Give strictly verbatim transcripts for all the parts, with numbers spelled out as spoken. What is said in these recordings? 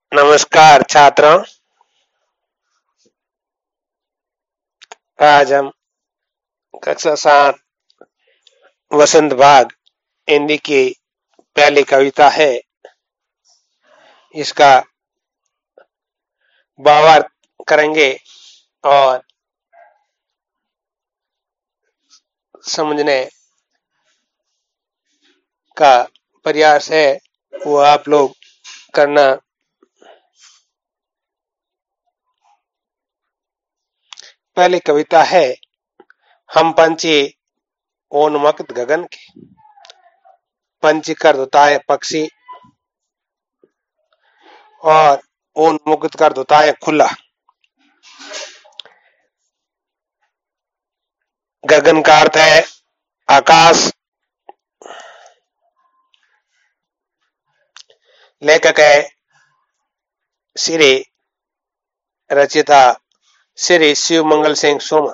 नमस्कार छात्रों। आज हम कक्षा सात वसंत भाग हिंदी की पहली कविता है। इसका भावार्थ करेंगे और समझने का प्रयास है वो आप लोग करना। पहली कविता है हम पंछी उन्मुक्त गगन के। पंछी कर देता है पक्षी और उन्मुक्त कर देता है खुला। गगन का अर्थ है आकाश। लेखक है श्री रचिता श्री शिव मंगल सिंह सोमन।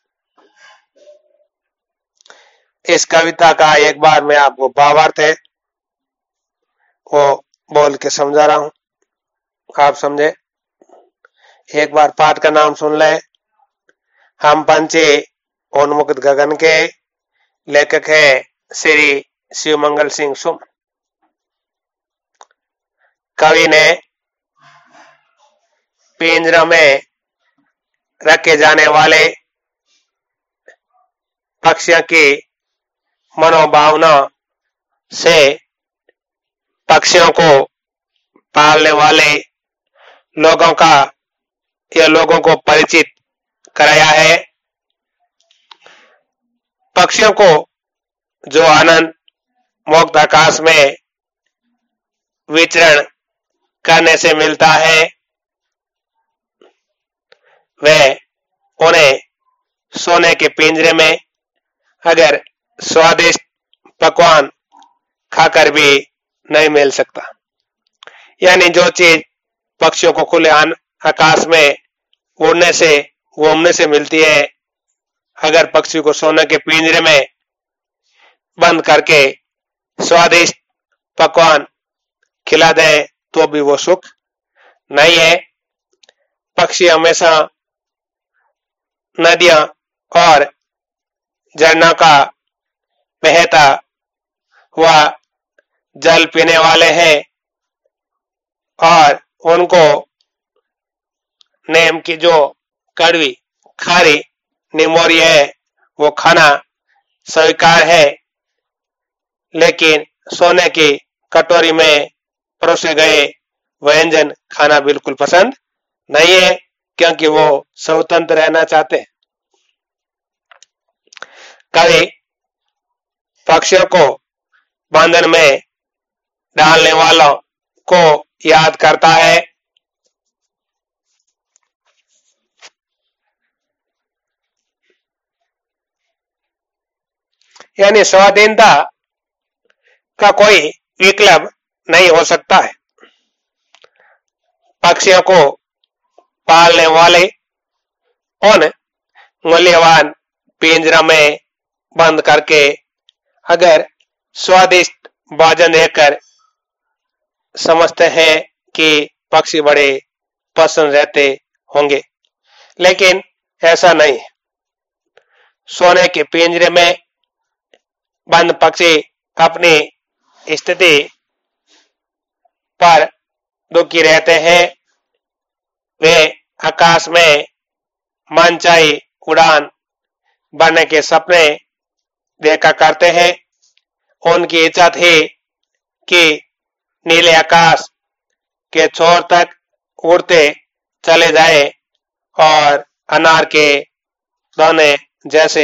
इस कविता का एक बार मैं आपको भावार्थ है वो बोल के समझा रहा हूं, आप समझे। एक बार पाठ का नाम सुन ले। हम पंछी उन्मुक्त गगन के। लेखक है श्री शिव मंगल सिंह सोमन। कवि ने पिंजरा में रखे जाने वाले पक्षियों की मनोभावना से पक्षियों को पालने वाले लोगों का या लोगों को परिचित कराया है। पक्षियों को जो आनंद मुक्त आकाश में विचरण करने से मिलता है वह उन्हें सोने के पिंजरे में अगर स्वादिष्ट पकवान खाकर भी नहीं मिल सकता। यानी जो चीज पक्षियों को खुले आकाश में उड़ने से घूमने से मिलती है, अगर पक्षी को सोने के पिंजरे में बंद करके स्वादिष्ट पकवान खिला दे तो भी वो सुख नहीं है। पक्षी हमेशा नदियां और झरना का बहता हुआ जल पीने वाले हैं और उनको नीम की जो कड़वी खारी निमोरी है वो खाना स्वीकार है, लेकिन सोने की कटोरी में परोसे गए व्यंजन खाना बिल्कुल पसंद नहीं है, क्योंकि वो स्वतंत्र रहना चाहते हैं। कवि पक्षियों को बंधन में डालने वालों को याद करता है। यानी स्वाधीनता का कोई विकल्प नहीं हो सकता है। पक्षियों को पालने वाले उन मूल्यवान पिंजरा में बंद करके अगर स्वादिष्ट भोजन देकर समझते हैं कि पक्षी बड़े पसंद रहते होंगे, लेकिन ऐसा नहीं है। सोने के पिंजरे में बंद पक्षी अपनी स्थिति पर दुखी रहते हैं। वे आकाश में मनचाही उड़ान भरने के सपने देखा करते हैं। उनकी इच्छा थी कि नीले आकाश के छोर तक उड़ते चले जाए और अनार के दाने जैसे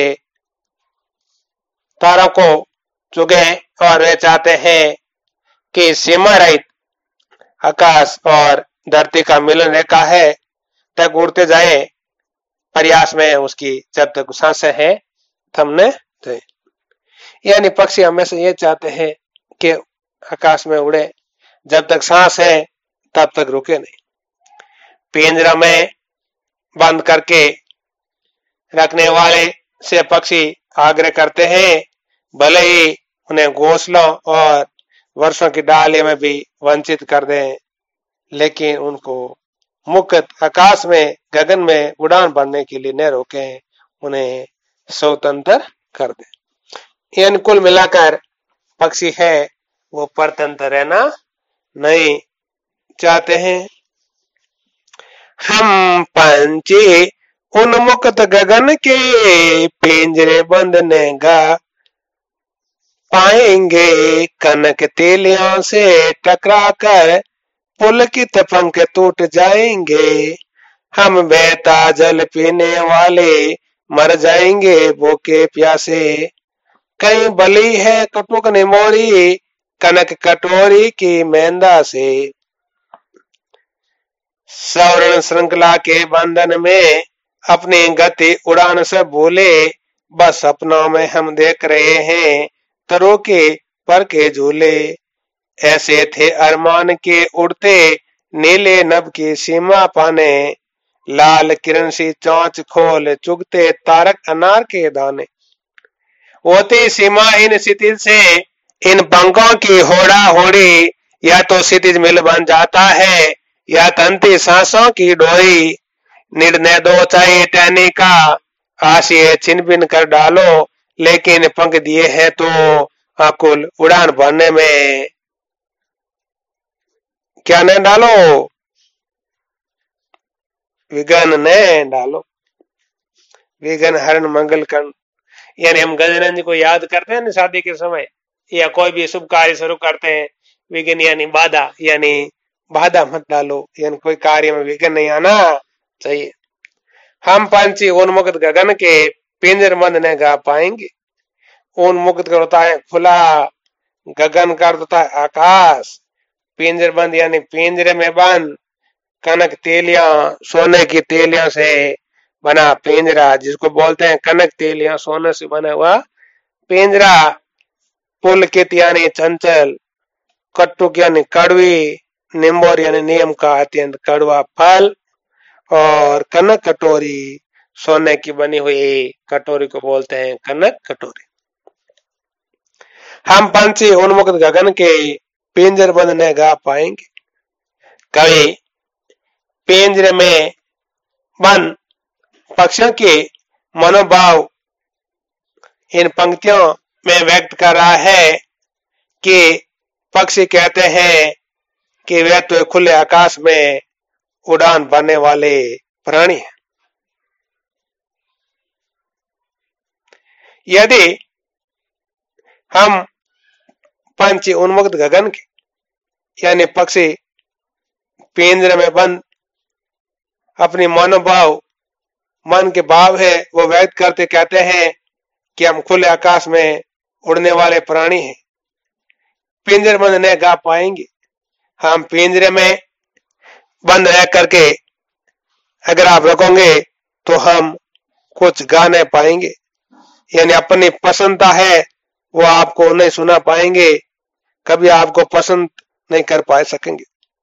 तारों को चुगे, और वे चाहते हैं कि सीमा रहित आकाश और धरती का मिलन रेखा है तक उड़ते जाए। प्रयास में उसकी जब तक सांसें हैं थमने दे। यानी पक्षी हमेशा ये चाहते हैं कि आकाश में उड़े, जब तक सांस है तब तक रुके नहीं। पिंजरा में बंद करके रखने वाले से पक्षी आग्रह करते हैं, भले ही उन्हें घोंसलों और वर्षों की डाली में भी वंचित कर दें, लेकिन उनको मुक्त आकाश में गगन में उड़ान भरने के लिए न रोके, उन्हें स्वतंत्र कर दे। यानी कुल मिलाकर पक्षी है वो परतंत्र रहना नहीं चाहते हैं। हम पंछी उन्मुक्त गगन के पिंजरे बंद नेगा पाएंगे, कनक तेलियों से टकरा कर पुलकित पंख टूट जाएंगे। हम बहता जल पीने वाले मर जाएंगे भूखे प्यासे। कहीं बली है कटुक निमोरी कनक कटोरी की मेंदा से। स्वर्ण श्रृंखला के बंधन में अपनी गति उड़ान से भूले, बस सपनों में हम देख रहे हैं तरों के पर के झूले। ऐसे थे अरमान के उड़ते नीले नभ की सीमा पाने, लाल किरण सी चौंच खोल चुगते तारक अनार के दाने। होती सीमा इन क्षितिज से इन पंखों की होड़ा होड़ी, या तो क्षितिज मिल बन जाता है या तंती सांसों की डोरी। निर्णय दो चाहिए टहनी का आशिए छिन बिन कर डालो, लेकिन पंख दिए हैं तो आकुल उड़ान भरने में क्या न डालो, विघन न डालो। विघन हरण मंगल कर्ण, यानी हम गजानन जी को याद करते हैं ना शादी के समय या कोई भी शुभ कार्य शुरू करते हैं, विघन यानी बाधा, यानी बाधा मत डालो, यानी कोई कार्य में विघन नहीं आना चाहिए। हम पंछी उन्मुक्त गगन के पिंजर बंद न गा पाएंगे। उन्मुक्त कर होता है खुला, गगन का होता है आकाश, पिंजर बंद यानी पिंजरे में बंद, कनक तेलियां सोने की तेलियां से बना पिंजरा, जिसको बोलते हैं कनक तेलियां सोने से बना हुआ पिंजरा। पुलकित यानी चंचल, कटुक यानी कड़वी, निम्बोर यानी नियम का अत्यंत कड़वा फल, और कनक कटोरी सोने की बनी हुई कटोरी को बोलते हैं कनक कटोरी। हम पंछी उन्मुक्त गगन के पिंजर बंद न गा पाएंगे। कवि पिंजरे में बंद पक्षियों के मनोभाव इन पंक्तियों में व्यक्त कर रहा है कि पक्षी कहते हैं कि वे तो खुले आकाश में उड़ान भरने वाले प्राणी हैं। यदि हम पंछी उन्मुक्त गगन के यानी पक्षी पिंजरे में बंद अपनी मनोभाव मन के भाव है वो व्यक्त करते कहते हैं कि हम खुले आकाश में उड़ने वाले प्राणी हैं, पिंजरे बंद न गा पाएंगे। हम पिंजरे में बंद रह करके अगर आप रखोगे तो हम कुछ गा नहीं पाएंगे, यानी अपनी पसंदता है वो आपको नहीं सुना पाएंगे, कभी आपको पसंद नहीं कर पा सकेंगे।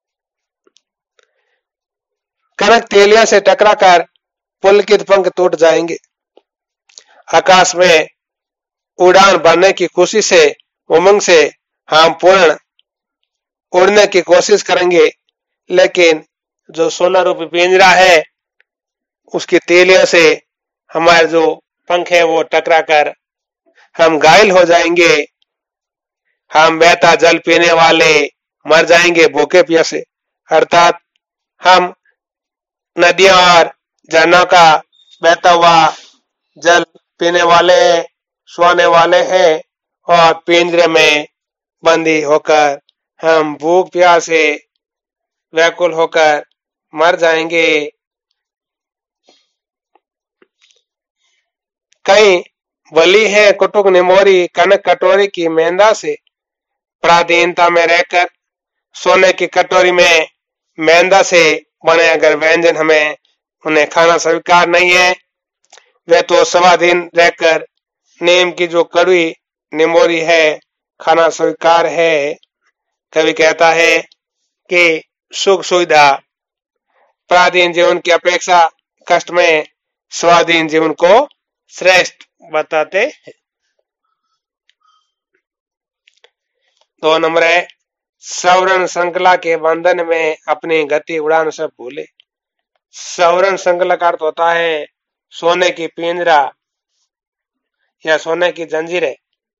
कनक तेलिया से टकरा कर पुलकित पंख टूट जाएंगे। आकाश में उड़ान भरने की खुशी से उमंग से हम पूर्ण उड़ने की कोशिश करेंगे, लेकिन जो सोना रूपी पिंजरा है उसकी तेलियों से हमारे जो पंख है वो टकरा कर हम घायल हो जाएंगे। हम बहता जल पीने वाले मर जाएंगे भूखे प्यासे, अर्थात हम नदियों और झरनों का बहता हुआ जल पीने वाले सोने वाले हैं, और पिंजरे में बंदी होकर हम भूख प्यासे व्याकुल होकर मर जाएंगे। कहीं बली है कुटुक निमोरी कनक कटोरी की मेंदा से, पराधीनता में रहकर सोने की कटोरी में मेंदा से बने अगर व्यंजन हमें उन्हें खाना स्वीकार नहीं है, वे तो स्वाधीन रहकर नीम की जो कड़वी निमोरी है खाना स्वीकार है। कवि कहता है कि सुख सुविधा पराधीन जीवन की अपेक्षा कष्ट में स्वाधीन जीवन को श्रेष्ठ बताते हैं। दो नंबर है सवर्ण श्रृंखला के बंधन में अपनी गति उड़ान सब भूले। सवर्ण श्रृंखला का अर्थ होता है सोने की पिंजरा या सोने की जंजीरें,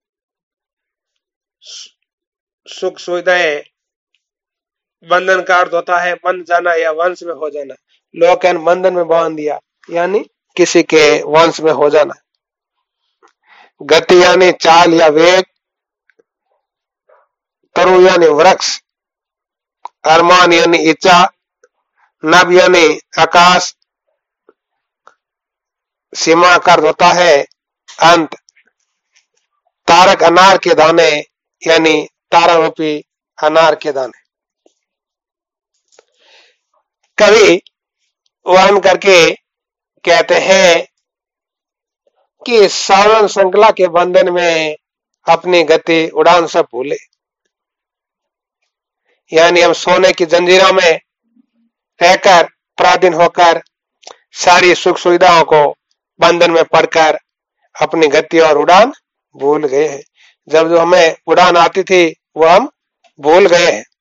सुख सुविधाएं। बंधन का अर्थ होता है बंध जाना या वंश में हो जाना। लोग बंधन में बांध दिया यानी किसी के वंश में हो जाना। गति यानी चाल या वेग, तरु यानी वृक्ष, अरमान यानी इच्छा, नभ यानी आकाश, सीमा का अर्थ होता है अंत, तारक अनार के दाने यानी तारा रूपी अनार के दाने। कवि वर्णन करके कहते हैं कि सवर्ण श्रृंखला के बंधन में अपनी गति उड़ान सब भूले, यानी हम सोने की जंजीरों में रहकर पराधीन होकर सारी सुख सुविधाओं को बंधन में पड़कर अपनी गति और उड़ान भूल गए हैं। जब जो हमें उड़ान आती थी वो हम भूल गए हैं।